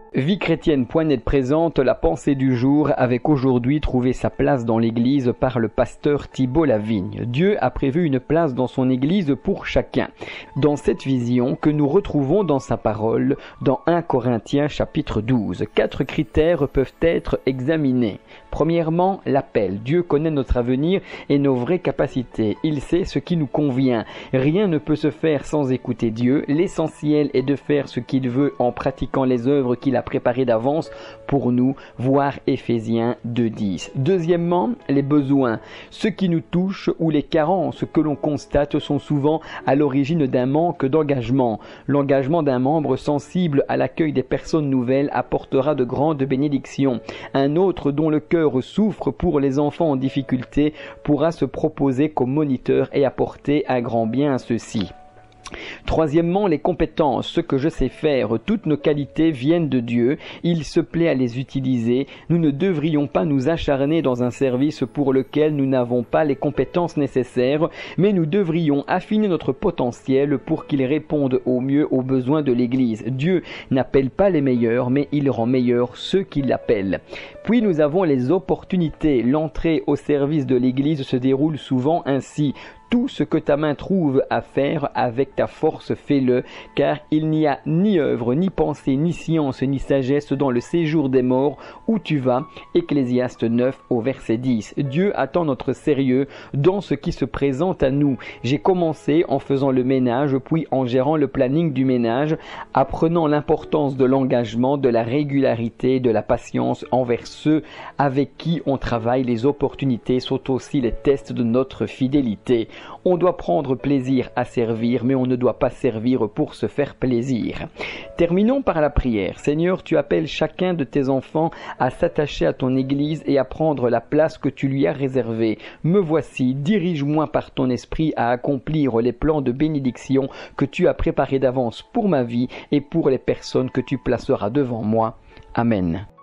Vie chrétienne.net présente la pensée du jour avec aujourd'hui trouver sa place dans l'église par le pasteur Thibault Lavigne. Dieu a prévu une place dans son église pour chacun. Dans cette vision que nous retrouvons dans sa parole, dans 1 Corinthiens chapitre 12, 4 critères peuvent être examinés. Premièrement, l'appel. Dieu connaît notre avenir et nos vraies capacités. Il sait ce qui nous convient. Rien ne peut se faire sans écouter Dieu. L'essentiel est de faire ce qu'il veut en pratiquant les œuvres qu'il a préparées d'avance pour nous, voir Éphésiens 2:10. Deuxièmement, les besoins. Ce qui nous touche ou les carences que l'on constate sont souvent à l'origine d'un manque d'engagement. L'engagement d'un membre sensible à l'accueil des personnes nouvelles apportera de grandes bénédictions. Un autre dont le cœur souffre pour les enfants en difficulté pourra se proposer comme moniteur et apporter un grand bien à ceux-ci. Troisièmement, les compétences, ce que je sais faire. Toutes nos qualités viennent de Dieu. Il se plaît à les utiliser. Nous ne devrions pas nous acharner dans un service pour lequel nous n'avons pas les compétences nécessaires, mais nous devrions affiner notre potentiel pour qu'il réponde au mieux aux besoins de l'Église. Dieu n'appelle pas les meilleurs, mais il rend meilleurs ceux qui l'appellent. Puis nous avons les opportunités. L'entrée au service de l'Église se déroule souvent ainsi. Tout ce que ta main trouve à faire avec ta force, fais-le, car il n'y a ni œuvre, ni pensée, ni science, ni sagesse dans le séjour des morts où tu vas. Ecclésiaste 9 au verset 10. Dieu attend notre sérieux dans ce qui se présente à nous. J'ai commencé en faisant le ménage, puis en gérant le planning du ménage, apprenant l'importance de l'engagement, de la régularité, de la patience envers ceux avec qui on travaille. Les opportunités sont aussi les tests de notre fidélité. On doit prendre plaisir à servir, mais on ne doit pas servir pour se faire plaisir. Terminons par la prière. Seigneur, tu appelles chacun de tes enfants à s'attacher à ton Église et à prendre la place que tu lui as réservée. Me voici, dirige-moi par ton esprit à accomplir les plans de bénédiction que tu as préparés d'avance pour ma vie et pour les personnes que tu placeras devant moi. Amen.